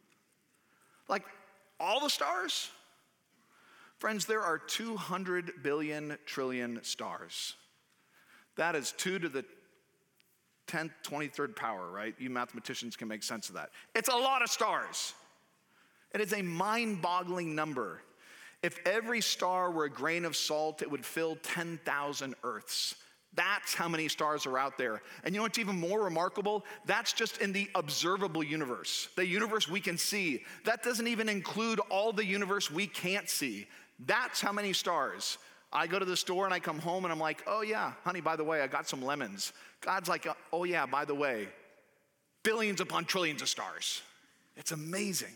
Like all the stars? Friends, there are 200 billion trillion stars. That is 2 to the 10th, 23rd power, right? You mathematicians can make sense of that. It's a lot of stars. It is a mind-boggling number. If every star were a grain of salt, it would fill 10,000 Earths. That's how many stars are out there. And you know what's even more remarkable? That's just in the observable universe, the universe we can see. That doesn't even include all the universe we can't see. That's how many stars. I go to the store and I come home and I'm like, oh yeah, honey, by the way, I got some lemons. God's like, oh yeah, by the way, billions upon trillions of stars. It's amazing.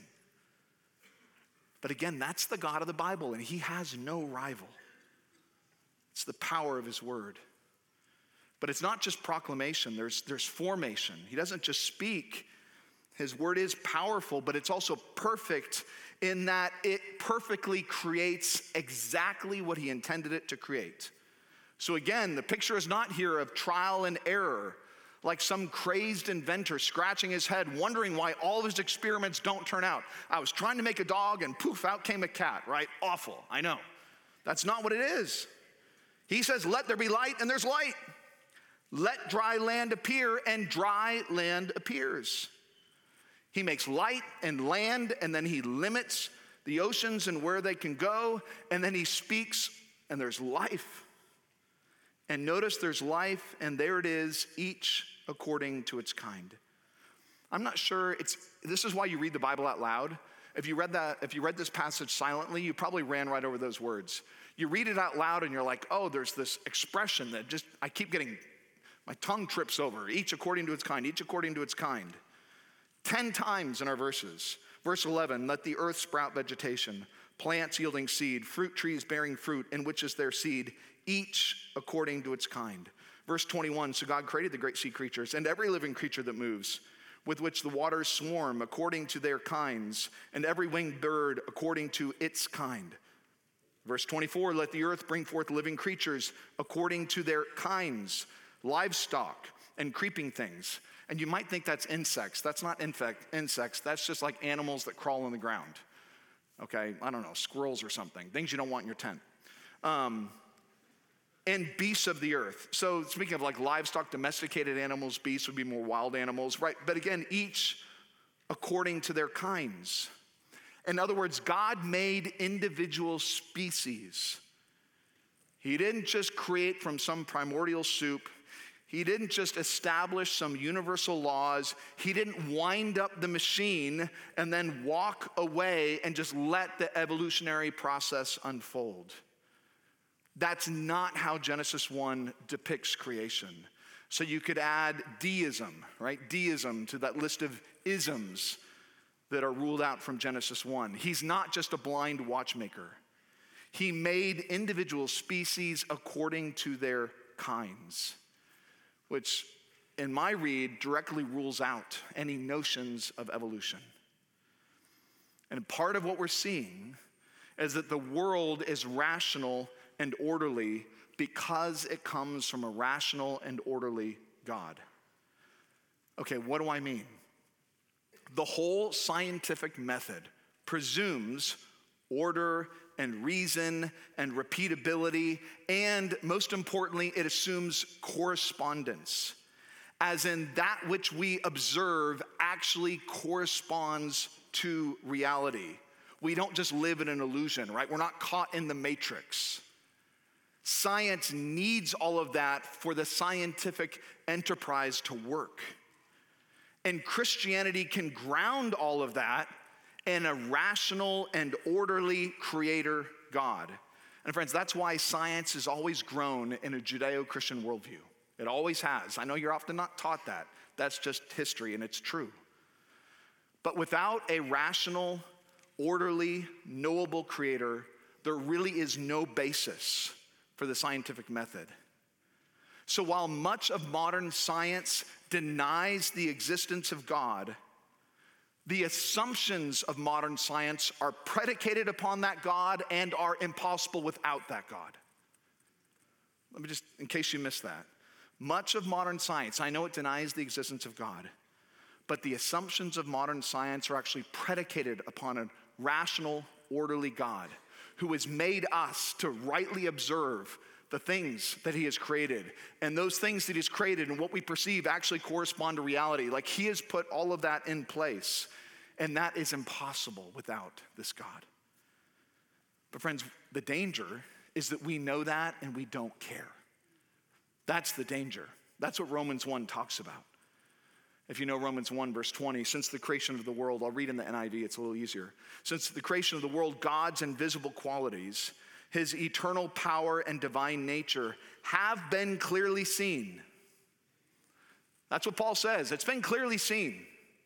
But again, that's the God of the Bible, and he has no rival. It's the power of his word. But it's not just proclamation, there's formation. He doesn't just speak. His word is powerful, but it's also perfect in that it perfectly creates exactly what he intended it to create. So again, the picture is not here of trial and error, like some crazed inventor scratching his head, wondering why all of his experiments don't turn out. I was trying to make a dog and poof, out came a cat, right? Awful, I know. That's not what it is. He says, let there be light, and there's light. Let dry land appear, and dry land appears. He makes light and land, and then he limits the oceans and where they can go, and then he speaks, and there's life. And notice there's life, and there it is, each according to its kind. I'm not sure, this is why you read the Bible out loud. If you read this passage silently, you probably ran right over those words. You read it out loud, and you're like, oh, there's this expression that I keep getting, my tongue trips over, each according to its kind, each according to its kind. 10 times in our verses. Verse 11, let the earth sprout vegetation, plants yielding seed, fruit trees bearing fruit, in which is their seed, each according to its kind. Verse 21, so God created the great sea creatures and every living creature that moves, with which the waters swarm according to their kinds, and every winged bird according to its kind. Verse 24, let the earth bring forth living creatures according to their kinds, livestock and creeping things. And you might think that's insects. That's not insects. That's just like animals that crawl on the ground. Okay, I don't know, squirrels or something. Things you don't want in your tent. And beasts of the earth. So speaking of like livestock, domesticated animals, beasts would be more wild animals, right? But again, each according to their kinds. In other words, God made individual species. He didn't just create from some primordial soup. He didn't just establish some universal laws. He didn't wind up the machine and then walk away and just let the evolutionary process unfold. That's not how Genesis 1 depicts creation. So you could add deism, right? Deism to that list of isms that are ruled out from Genesis 1. He's not just a blind watchmaker. He made individual species according to their kinds, which in my read directly rules out any notions of evolution. And part of what we're seeing is that the world is rational and orderly because it comes from a rational and orderly God. Okay, what do I mean? The whole scientific method presumes order and reason and repeatability, and most importantly, it assumes correspondence, as in that which we observe actually corresponds to reality. We don't just live in an illusion, right? We're not caught in the matrix. Science needs all of that for the scientific enterprise to work. And Christianity can ground all of that in a rational and orderly creator God. And friends, that's why science has always grown in a Judeo-Christian worldview. It always has. I know you're often not taught that. That's just history, and it's true. But without a rational, orderly, knowable creator, there really is no basis for the scientific method. So while much of modern science denies the existence of God, the assumptions of modern science are predicated upon that God and are impossible without that God. Let me just, in case you missed that. Much of modern science, I know it denies the existence of God, but the assumptions of modern science are actually predicated upon a rational, orderly God who has made us to rightly observe the things that he has created. And those things that he's created and what we perceive actually correspond to reality. Like he has put all of that in place. And that is impossible without this God. But friends, the danger is that we know that and we don't care. That's the danger. That's what Romans 1 talks about. If you know Romans 1 verse 20, since the creation of the world, I'll read in the NIV, it's a little easier. Since the creation of the world, God's invisible qualities, his eternal power and divine nature have been clearly seen. That's what Paul says. It's been clearly seen.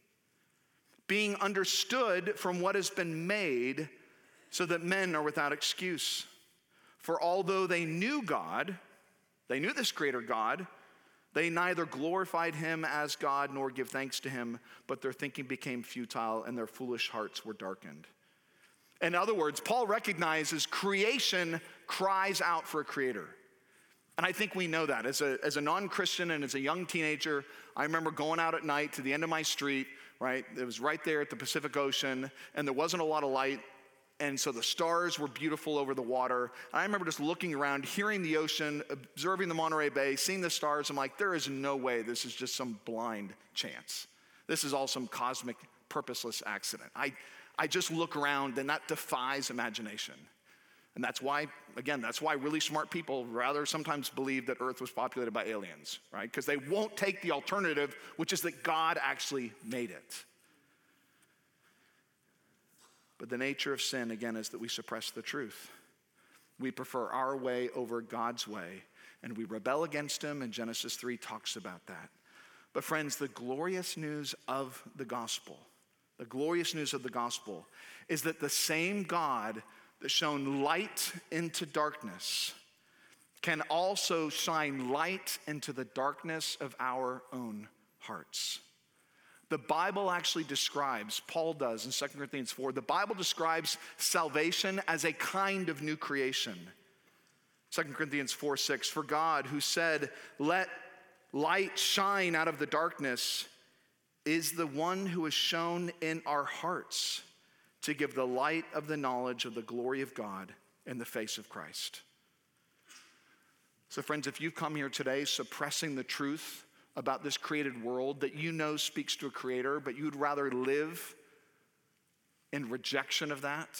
Being understood from what has been made, so that men are without excuse. For although they knew God, they knew this creator God, they neither glorified him as God nor give thanks to him, but their thinking became futile and their foolish hearts were darkened. In other words, Paul recognizes creation cries out for a creator. And I think we know that. As a non-Christian and as a young teenager, I remember going out at night to the end of my street, right? It was right there at the Pacific Ocean, and there wasn't a lot of light. And so the stars were beautiful over the water. And I remember just looking around, hearing the ocean, observing the Monterey Bay, seeing the stars. I'm like, there is no way this is just some blind chance. This is all some cosmic, purposeless accident. I just look around, and that defies imagination. And that's why, again, that's why really smart people rather sometimes believe that Earth was populated by aliens, right? Because they won't take the alternative, which is that God actually made it. But the nature of sin, again, is that we suppress the truth. We prefer our way over God's way, and we rebel against him, and Genesis 3 talks about that. But friends, the glorious news of the gospel is that the same God that shone light into darkness can also shine light into the darkness of our own hearts. The Bible actually describes, Paul does in 2 Corinthians 4, the Bible describes salvation as a kind of new creation. 2 Corinthians 4:6, for God who said, let light shine out of the darkness, is the one who has shone in our hearts to give the light of the knowledge of the glory of God in the face of Christ. So friends, if you've come here today suppressing the truth about this created world that you know speaks to a creator, but you'd rather live in rejection of that,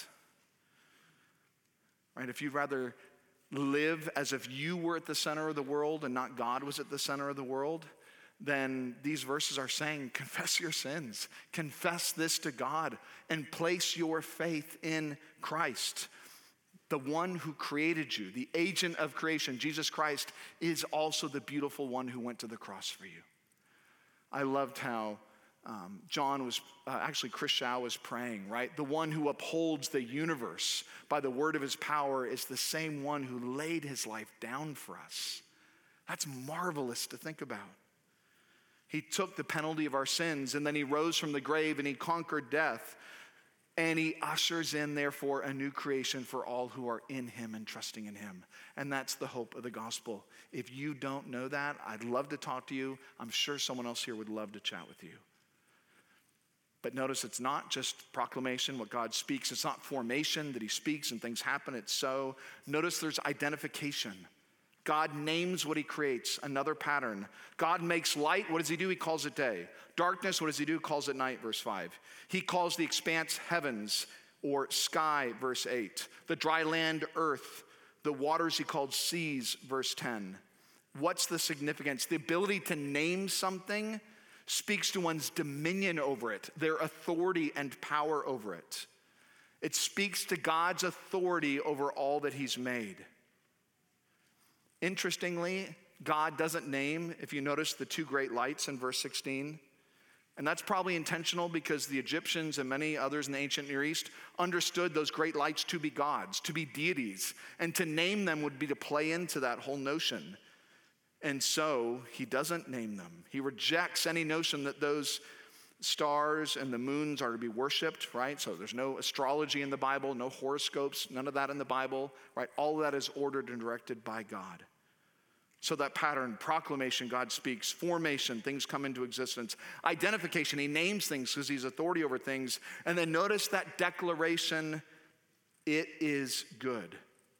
right? If you'd rather live as if you were at the center of the world and not God was at the center of the world, then these verses are saying, confess your sins, confess this to God, and place your faith in Christ. The one who created you, the agent of creation, Jesus Christ, is also the beautiful one who went to the cross for you. I loved how Chris Shao was praying, right? The one who upholds the universe by the word of his power is the same one who laid his life down for us. That's marvelous to think about. He took the penalty of our sins, and then he rose from the grave and he conquered death. And he ushers in, therefore, a new creation for all who are in him and trusting in him. And that's the hope of the gospel. If you don't know that, I'd love to talk to you. I'm sure someone else here would love to chat with you. But notice it's not just proclamation, what God speaks. It's not formation that he speaks and things happen. It's so. Notice there's identification. God names what he creates, another pattern. God makes light. What does he do? He calls it day. Darkness, what does he do? He calls it night, verse 5. He calls the expanse heavens or sky, verse 8. The dry land, earth. The waters he called seas, verse 10. What's the significance? The ability to name something speaks to one's dominion over it, their authority and power over it. It speaks to God's authority over all that he's made. Interestingly, God doesn't name, if you notice, the two great lights in verse 16. And that's probably intentional because the Egyptians and many others in the ancient Near East understood those great lights to be gods, to be deities. And to name them would be to play into that whole notion. And so he doesn't name them. He rejects any notion that those stars and the moons are to be worshiped, right? So there's no astrology in the Bible, no horoscopes, none of that in the Bible, right? All of that is ordered and directed by God. So that pattern, proclamation, God speaks, formation, things come into existence, identification, he names things because he's authority over things. And then notice that declaration, it is good.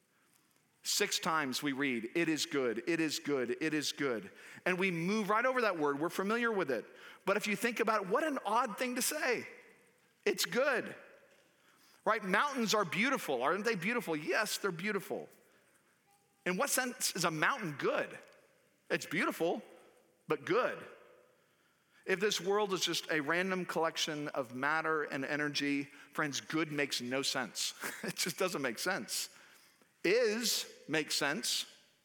6 times we read, it is good, it is good, it is good. And we move right over that word. We're familiar with it. But if you think about it, what an odd thing to say. It's good, right? Mountains are beautiful. Aren't they beautiful? Yes, they're beautiful. In what sense is a mountain good? It's beautiful, but good. If this world is just a random collection of matter and energy, friends, good makes no sense. It just doesn't make sense. Is makes sense.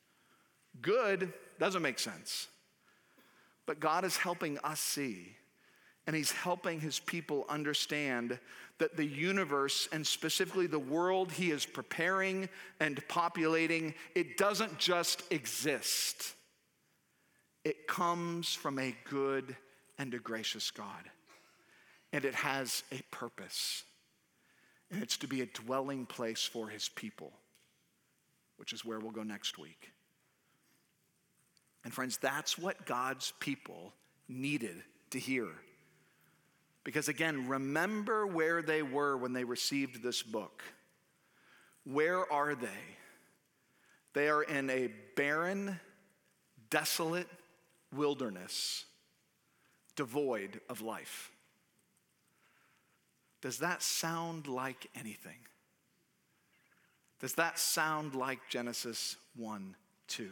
Good doesn't make sense. But God is helping us see, and he's helping his people understand that the universe, and specifically the world he is preparing and populating, it doesn't just exist. It comes from a good and a gracious God. And it has a purpose. And it's to be a dwelling place for his people, which is where we'll go next week. And friends, that's what God's people needed to hear. Because again, remember where they were when they received this book. Where are they? They are in a barren, desolate wilderness, devoid of life. Does that sound like anything? Does that sound like Genesis 1:2?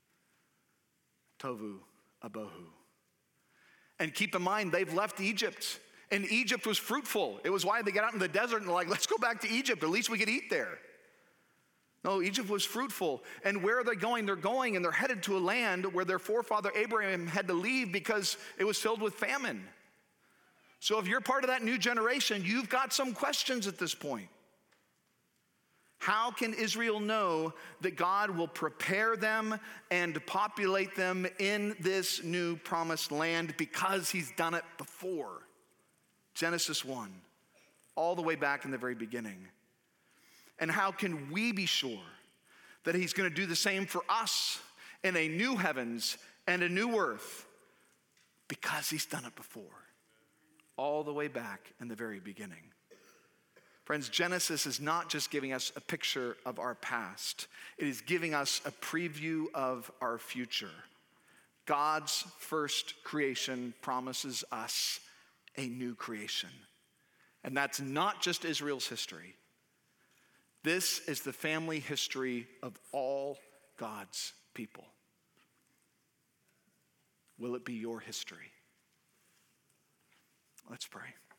Tohu abohu. And keep in mind, they've left Egypt. And Egypt was fruitful. It was why they got out in the desert and like, let's go back to Egypt. At least we could eat there. No, Egypt was fruitful. And where are they going? They're going and they're headed to a land where their forefather Abraham had to leave because it was filled with famine. So if you're part of that new generation, you've got some questions at this point. How can Israel know that God will prepare them and populate them in this new promised land because he's done it before? Genesis 1, all the way back in the very beginning. And how can we be sure that he's going to do the same for us in a new heavens and a new earth? Because he's done it before, all the way back in the very beginning. Friends, Genesis is not just giving us a picture of our past. It is giving us a preview of our future. God's first creation promises us a new creation. And that's not just Israel's history. This is the family history of all God's people. Will it be your history? Let's pray.